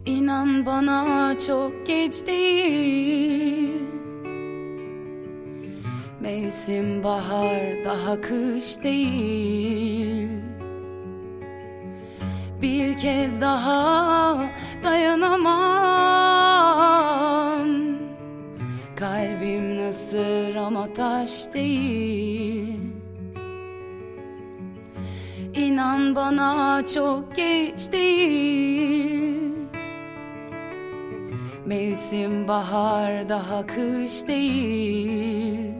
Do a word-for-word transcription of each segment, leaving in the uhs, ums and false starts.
İnan bana çok geç değil. Mevsim bahar, daha kış değil. Bir kez daha dayanamam. Kalbim nasır ama taş değil. İnan bana çok geç değil. Mevsim bahar, daha kış değil.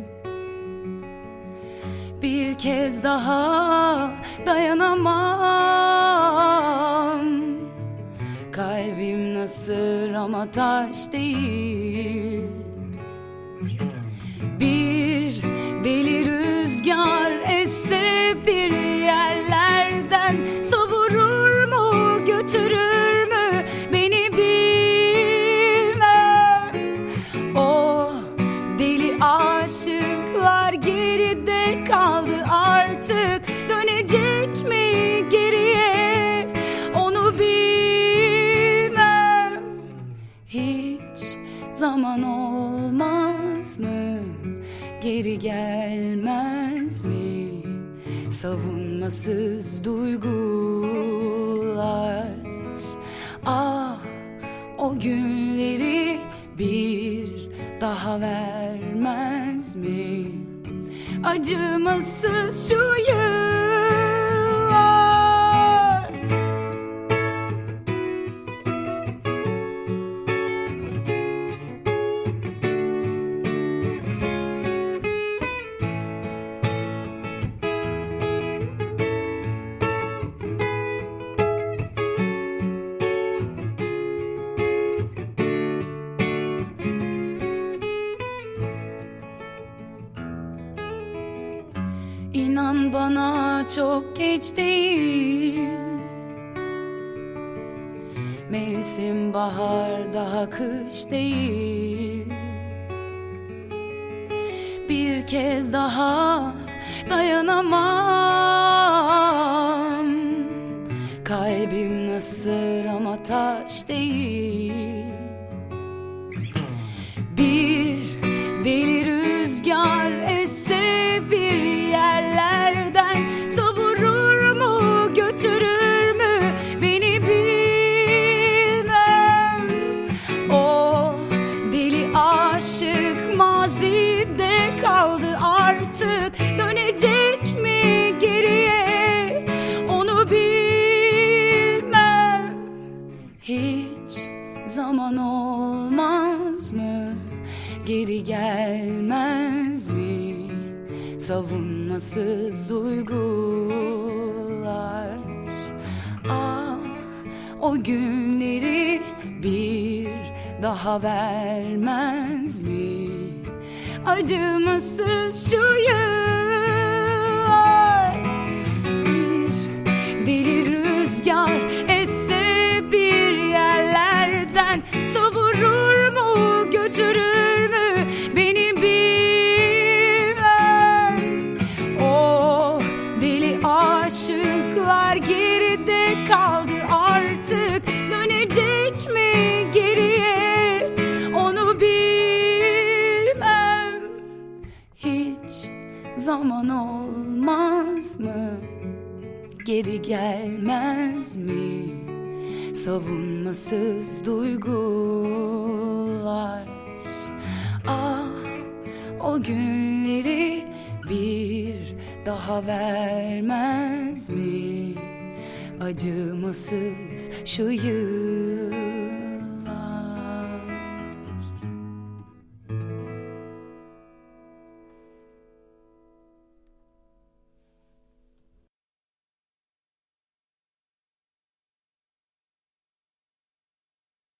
Bir kez daha dayanamam. Kalbim nasır ama taş değil. Bir deli rüzgar esse bir yerlerden, savurur mu götürür mü beni bilmem. O deli aşıklar geride kaldı artık, dönecek mi geriye onu bilmem. Hiç zaman olmaz mı, geri gelmez mi savunmasız duygular? Ah, o günleri bir daha vermez mi acımasız şu yıllar? İnan bana çok geç değil. Mevsim bahar, daha kış değil. Bir kez daha dayanamam. Kalbim nasır ama taş değil. Bir deli rüzgar esse bir yerlerden, savurur mu götürür mü beni bilmem. O deli aşık mazide kaldı artık, dönecek mi geriye onu bilmem. Hiç zaman olmaz mı, geri gelmez mi savunmasız duygular? Ah, o günleri bir daha vermez mi acımasız şu yıllar? Bir deli rüzgar esse bir yerlerden, savurur mu götürür mü beni bilmem. O deli aşıklar geride kaldı artık, dönecek mi geriye onu bilmem. Hiç zaman olmaz mı, geri gelmez mi savunmasız duygular? Ah, o günleri bir daha vermez mi acımasız şu yıl?